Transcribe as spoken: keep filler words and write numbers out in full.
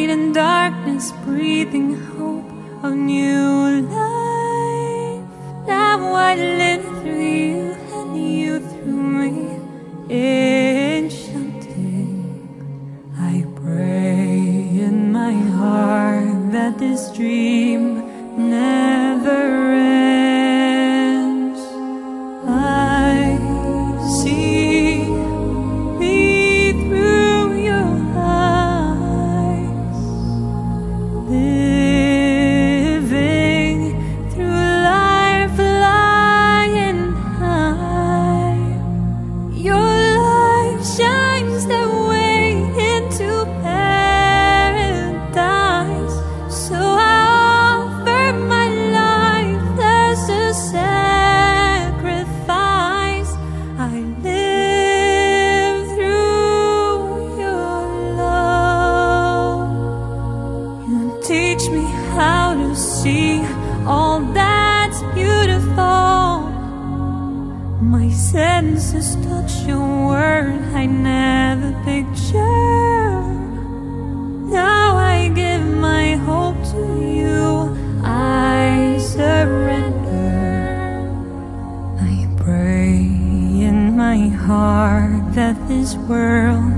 night in darkness, breathing hope of new life. Now I live through you and you through me, enchanting. I pray in my heart that this dream never ends. I see me through your eyes, living through life flying high. Your light shines the way into paradise, so I offer my life as a sacrifice. I live through your love. You teach me how to see all that's beautiful. My senses touch your word I never pictured. Now I give my hope to you, I surrender. I pray in my heart that this world